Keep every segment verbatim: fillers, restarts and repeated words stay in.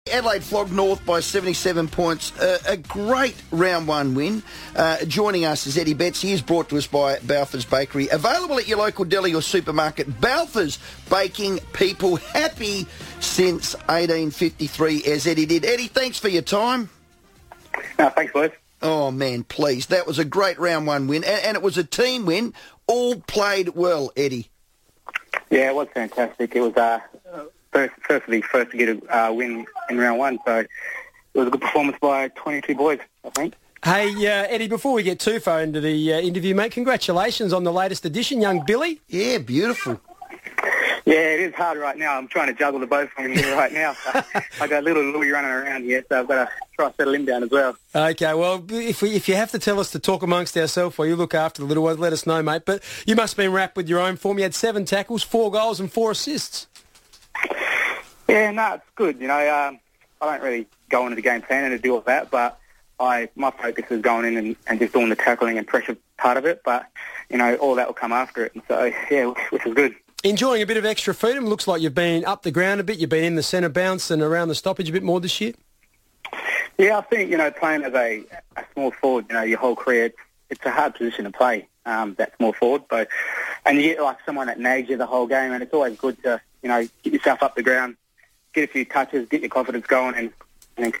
Adelaide flogged North by seventy-seven points. Uh, a great round one win. Uh, joining us is Eddie Betts. He is brought to us by Balfour's Bakery. Available at your local deli or supermarket. Balfour's, baking people happy since eighteen fifty-three, as Eddie did. Eddie, thanks for your time. No, thanks, boys. Oh, man, please. That was a great round one win, and, and it was a team win. All played well, Eddie. Yeah, it was fantastic. It was uh, first, firstly first to get a uh, win in round one, so it was a good performance by twenty-two boys, I think. Hey, uh, Eddie, before we get too far into the uh, interview, mate, congratulations on the latest edition, young Billy. Yeah, beautiful. Yeah, it is hard right now. I'm trying to juggle the both of them here right now. So I got little Louis running around here, so I've got to try to settle him down as well. Okay, well, if we if you have to tell us to talk amongst ourselves while you look after the little ones, let us know, mate. But you must have been wrapped with your own form. You had seven tackles, four goals and four assists. Yeah, no, it's good. You know, um, I don't really go into the game planning to do all that, but I my focus is going in and, and just doing the tackling and pressure part of it. But, you know, all that will come after it. And so, yeah, which is good. Enjoying a bit of extra freedom. Looks like you've been up the ground a bit. You've been in the centre bounce and around the stoppage a bit more this year. Yeah, I think, you know, playing as a, a small forward, you know, your whole career, it's, it's a hard position to play, um, that small forward. But, and you get, like, someone that nags you the whole game, and it's always good to, you know, get yourself up the ground, get a few touches, get your confidence going, and, and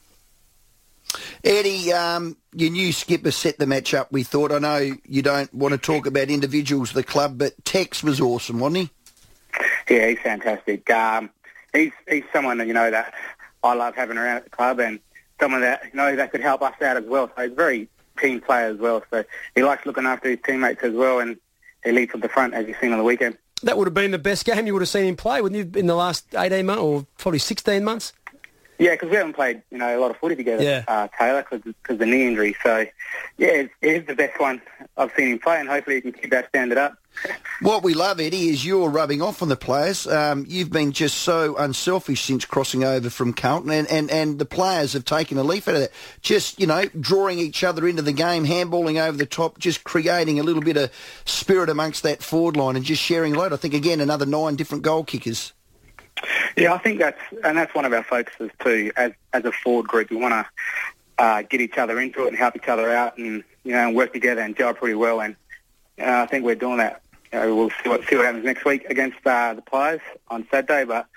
Eddie, um, your new skipper set the match up, we thought. I know you don't want to talk about individuals of the club, but Tex was awesome, wasn't he? Yeah, he's fantastic. Um, he's he's someone, you know, that I love having around at the club, and someone that, you know, that could help us out as well. So he's a very team player as well. So he likes looking after his teammates as well, and he leads from the front, as you've seen on the weekend. That would have been the best game you would have seen him play, wouldn't you, in the last eighteen months, or probably sixteen months? Yeah, because we haven't played, you know, a lot of footy together, yeah. uh, Taylor, because of the knee injury. So, yeah, it is the best one I've seen him play, and hopefully he can keep that standard up. What we love, Eddie, is you're rubbing off on the players. Um, you've been just so unselfish since crossing over from Carlton, and, and, and the players have taken a leaf out of that. Just, you know, drawing each other into the game, handballing over the top, just creating a little bit of spirit amongst that forward line and just sharing a load. I think, again, another nine different goal kickers. Yeah, I think that's, and that's one of our focuses too, as as a forward group. We want to uh, get each other into it and help each other out, and, you know, and work together and gel pretty well, and uh, I think we're doing that. You know, we'll see what, see what happens next week against uh, the Pies on Saturday, but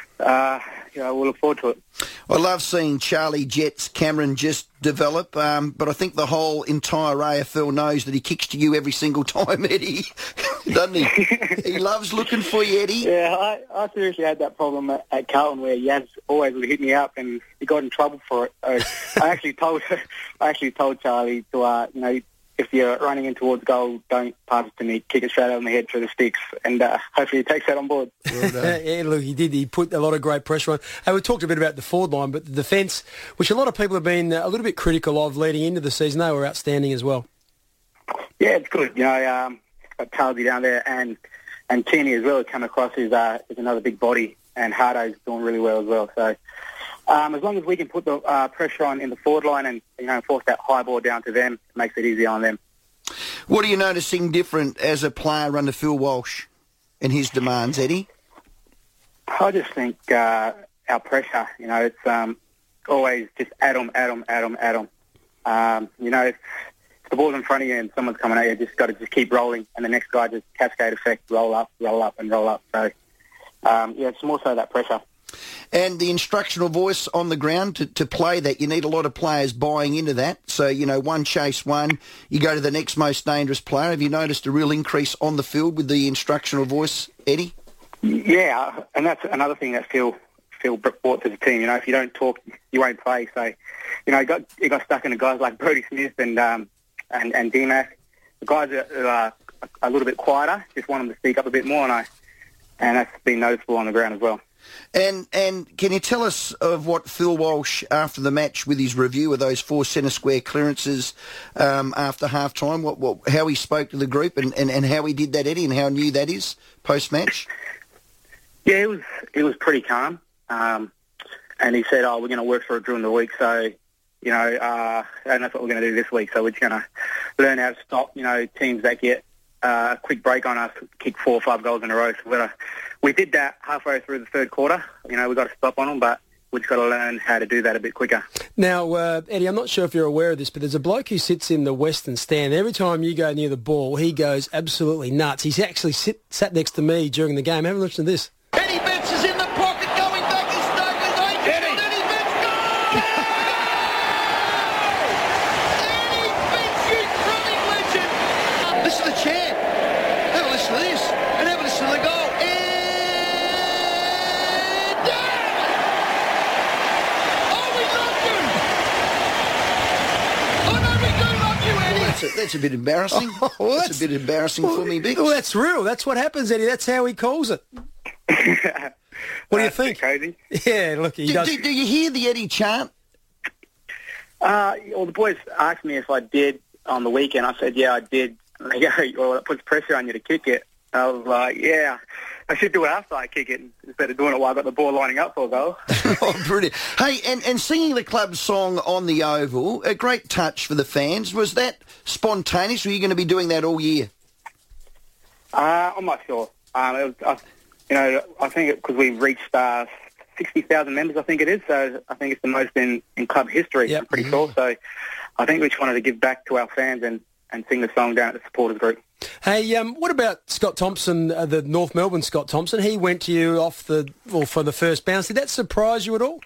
uh, you know, we'll look forward to it. I love seeing Charlie Jets Cameron just develop, um, but I think the whole entire A F L knows that he kicks to you every single time, Eddie, doesn't he? He loves looking for you, Eddie. Yeah, I, I seriously had that problem at, at Carlton where Yaz always would hit me up, and he got in trouble for it. So I actually told I actually told Charlie to, uh, you know, if you're running in towards goal, don't pass it to me, kick it straight on the head through the sticks, and uh, hopefully he takes that on board. Well yeah, look, he did. He put a lot of great pressure on. Hey, we talked a bit about the forward line, but the defence, which a lot of people have been a little bit critical of leading into the season, they were outstanding as well. Yeah, it's good. You know, um, got Talby down there, and and Tierney as well has come across as uh, is another big body, and Hardo's doing really well as well. So um, as long as we can put the uh, pressure on in the forward line and, you know, force that high ball down to them, it makes it easier on them. What are you noticing different as a player under Phil Walsh and his demands, Eddie? I just think uh, our pressure, you know, it's um, always just add 'em, add 'em, add 'em, add 'em. Um, you know, if the ball's in front of you and someone's coming at you, just got to just keep rolling, and the next guy just cascade effect, roll up, roll up, and roll up. So, um, yeah, it's more so that pressure. And the instructional voice on the ground to, to play that, you need a lot of players buying into that. So, you know, one chase one, you go to the next most dangerous player. Have you noticed a real increase on the field with the instructional voice, Eddie? Yeah, and that's another thing that Phil Phil brought to the team. You know, if you don't talk, you won't play. So, you know, he got he got stuck into guys like Brodie Smith and um, and and D-Mac. The guys are uh, a little bit quieter, just want them to speak up a bit more, and I and that's been noticeable on the ground as well. And and can you tell us of what Phil Walsh, after the match with his review of those four centre square clearances um, after half-time, what, what, how he spoke to the group and, and, and how he did that, Eddie, and how new that is post-match? Yeah, it was it was pretty calm. Um, and he said, oh, we're going to work for it during the week, so, you know, uh, and that's what we're going to do this week. So we're just going to learn how to stop, you know, teams that get uh, a quick break on us, kick four or five goals in a row. So we're gonna, we did that halfway through the third quarter. You know, we got to stop on them, but we've got to learn how to do that a bit quicker. Now, uh, Eddie, I'm not sure if you're aware of this, but there's a bloke who sits in the western stand. Every time you go near the ball, he goes absolutely nuts. He's actually sit, sat next to me during the game. Have a listen to this. Eddie Betts is in the pocket, going back and Stokers. Eddie, Eddie Betts, goal! Eddie Betts, you crying legend! This is the chant. Have a listen to this, and have a listen to the goal. And down! Oh, we love you! Oh, no, we do love you, Eddie! That's a, that's a bit embarrassing. Oh, well, that's, that's a bit embarrassing well, for me, Bix. Well, that's real. That's what happens, Eddie. That's how he calls it. What do you think? Crazy. Yeah, look, he Do, does. do, do you hear the Eddie chant? Uh, well, the boys asked me if I did on the weekend. I said, yeah, I did. And they go, well, it puts pressure on you to kick it. I was like, yeah, I should do it after I kick it instead of doing it while I got the ball lining up for a goal. Oh, brilliant. Hey, and, and singing the club song on the Oval, a great touch for the fans. Was that spontaneous, or are you going to be doing that all year? Uh, I'm not sure. Um, it was, I, you know, I think because we've reached uh, sixty thousand members, I think it is. So I think it's the most in, in club history. Yep. I'm pretty sure. So I think we just wanted to give back to our fans and, and sing the song down at the supporters group. Hey, um, what about Scott Thompson, uh, the North Melbourne Scott Thompson? He went to you off the well for the first bounce. Did that surprise you at all?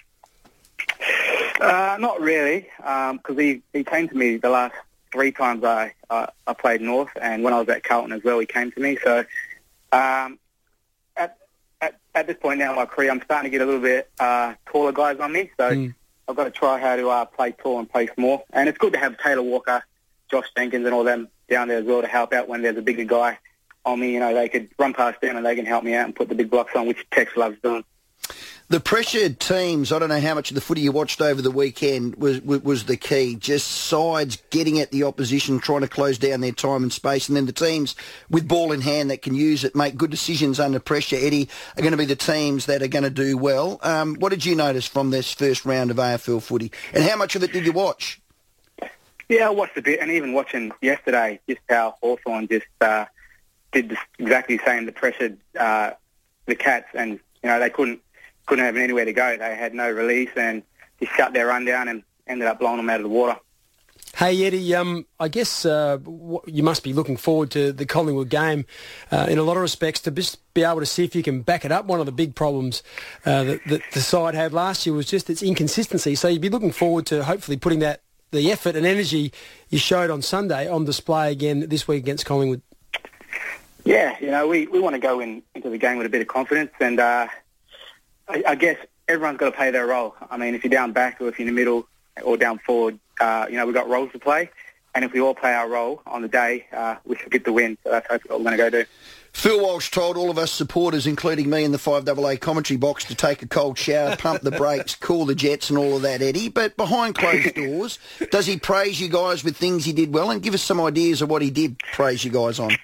Uh, not really, because um, he, he came to me the last three times I uh, I played North, and when I was at Carlton as well, he came to me. So um, at, at at this point now in my career, I'm starting to get a little bit uh, taller guys on me. So mm. I've got to try how to uh, play tall and play small. And it's good to have Taylor Walker, Josh Jenkins, and all them down there as well to help out when there's a bigger guy on me. You know, they could run past them and they can help me out and put the big blocks on, which Tex loves doing. The pressured teams, I don't know how much of the footy you watched over the weekend was, was was the key. Just sides getting at the opposition, trying to close down their time and space. And then the teams with ball in hand that can use it, make good decisions under pressure, Eddie, are going to be the teams that are going to do well. Um, what did you notice from this first round of A F L footy? And how much of it did you watch? Yeah, I watched a bit, and even watching yesterday, just how Hawthorn just uh, did this, exactly the same, the pressured uh, the Cats, and, you know, they couldn't couldn't have anywhere to go. They had no release and just shut their run down and ended up blowing them out of the water. Hey, Eddie, um, I guess uh, w- you must be looking forward to the Collingwood game uh, in a lot of respects to just be able to see if you can back it up. One of the big problems uh, that, that the side had last year was just its inconsistency. So you'd be looking forward to hopefully putting that the effort and energy you showed on Sunday on display again this week against Collingwood. Yeah, you know, we, we want to go in, into the game with a bit of confidence, and uh, I, I guess everyone's got to play their role. I mean, if you're down back or if you're in the middle or down forward, uh, you know, we've got roles to play, and if we all play our role on the day, uh, we should get the win. So that's hopefully what we're going to go do. Phil Walsh told all of us supporters, including me in the five A A commentary box, to take a cold shower, pump the brakes, cool the jets and all of that, Eddie. But behind closed doors, does he praise you guys with things he did well? And give us some ideas of what he did praise you guys on.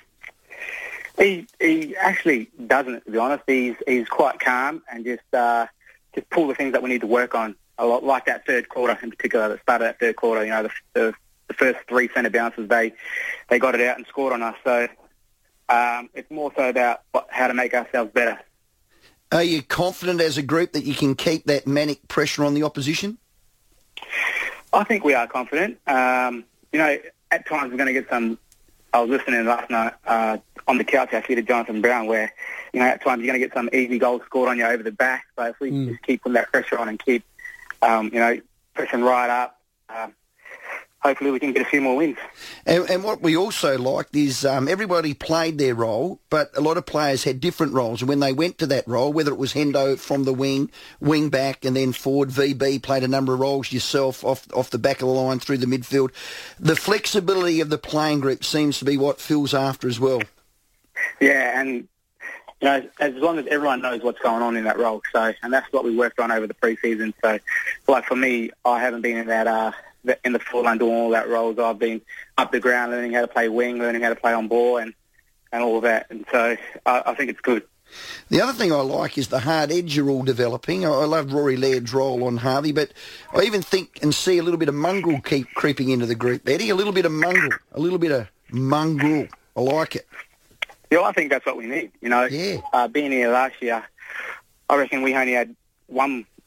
He he actually doesn't, to be honest. He's he's quite calm and just uh, just pull the things that we need to work on. A lot like that third quarter in particular, the start of that third quarter. You know, the the, the first three centre bounces, they they got it out and scored on us. So um, it's more so about what, how to make ourselves better. Are you confident as a group that you can keep that manic pressure on the opposition? I think we are confident. Um, you know, at times we're going to get some. I was listening last night uh, on the couch actually to Jonathan Brown, where, you know, at times you're going to get some easy goals scored on you over the back. So if we mm. just keep putting that pressure on and keep, um, you know, pressing right up, um, hopefully we can get a few more wins. And, and what we also liked is um, everybody played their role, but a lot of players had different roles. And when they went to that role, whether it was Hendo from the wing, wing back, and then forward, V B played a number of roles yourself off off the back of the line through the midfield. The flexibility of the playing group seems to be what Phil's after as well. Yeah, and you know, as long as everyone knows what's going on in that role, so and that's what we worked on over the pre-season. So, like for me, I haven't been in that. Uh, in the full line doing all that roles. I've been up the ground learning how to play wing, learning how to play on ball and, and all of that. And so I, I think it's good. The other thing I like is the hard edge you're all developing. I, I loved Rory Laird's role on Harvey, but I even think and see a little bit of mongrel keep creeping into the group, Eddie. A little bit of mongrel. A little bit of mongrel. I like it. Yeah, I think that's what we need. You know, yeah. uh, being here last year, I reckon we only had one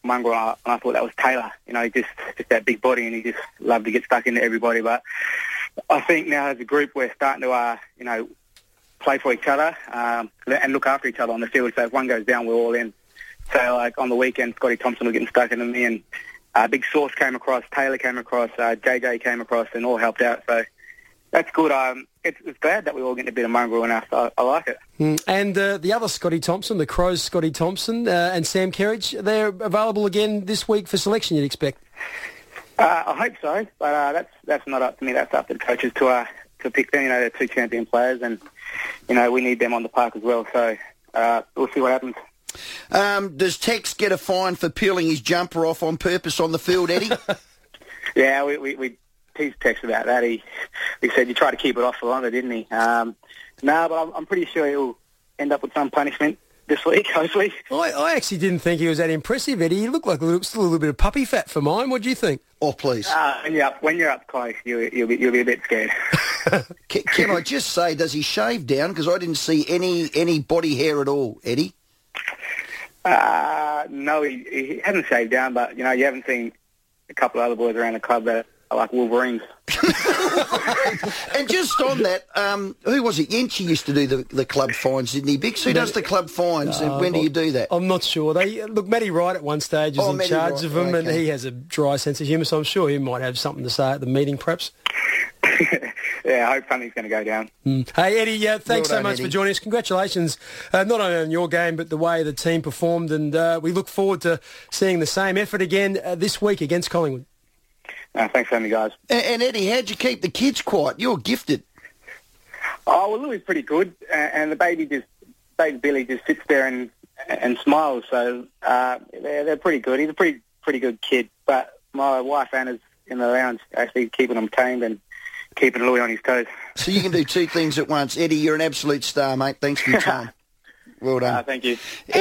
mongrel, and I, and I thought that was Taylor. You know, just just that big body, and he just loved to get stuck into everybody. But I think now as a group we're starting to, uh, you know, play for each other um, and look after each other on the field. So if one goes down, we're all in. So like on the weekend, Scotty Thompson was getting stuck into me, and uh, Big Sauce came across, Taylor came across, uh, J J came across, and all helped out. So that's good. Um, it's, it's glad that we're all getting a bit of mongrel in us. I, I like it. Mm. And uh, the other Scotty Thompson, the Crows Scotty Thompson uh, and Sam Kerridge, they're available again this week for selection, you'd expect? Uh, I hope so, but uh, that's that's not up to me. That's up to the coaches to uh, to pick them. You know, they're two champion players, and you know we need them on the park as well. So uh, we'll see what happens. Um, does Tex get a fine for peeling his jumper off on purpose on the field, Eddie? Yeah, we, we, we teased Tex about that. He he said you tried to keep it off for longer, didn't he? Um, no, but I'm, I'm pretty sure he'll end up with some punishment this week, hopefully. I, I actually didn't think he was that impressive, Eddie. He looked like a little, still a little bit of puppy fat for mine. What do you think? Oh, please. Uh, when you're up, when you're up close, you, you'll be you'll be a bit scared. can, can I just say, does he shave down? Because I didn't see any any body hair at all, Eddie. Uh, no, he, he hasn't shaved down, but, you know, you haven't seen a couple of other boys around the club that are like Wolverines. And just on that, um, who was it? Yenchi used to do the, the club fines, didn't he, Bix? Who does the club fines, No, and when do you do that? I'm not sure. They Look, Matty Wright at one stage was Oh, in Matty charge Wright, of them, and okay. he has a dry sense of humour, so I'm sure he might have something to say at the meeting, perhaps. Yeah, I hope something's going to go down. Mm. Hey, Eddie, uh, thanks Well so done, much Eddie. for joining us. Congratulations, uh, not only on your game, but the way the team performed, and uh, we look forward to seeing the same effort again uh, this week against Collingwood. Uh, thanks for having me, guys. And, and Eddie, how'd you keep the kids quiet? You're gifted. Oh, well, Louis pretty good, uh, and the baby just, baby Billy just sits there and and smiles. So uh, they're they're pretty good. He's a pretty pretty good kid. But my wife Anna's in the lounge, actually keeping him tamed and keeping Louis on his toes. So you can do two things at once. Eddie, you're an absolute star, mate. Thanks for your time. Well done. Uh, thank you.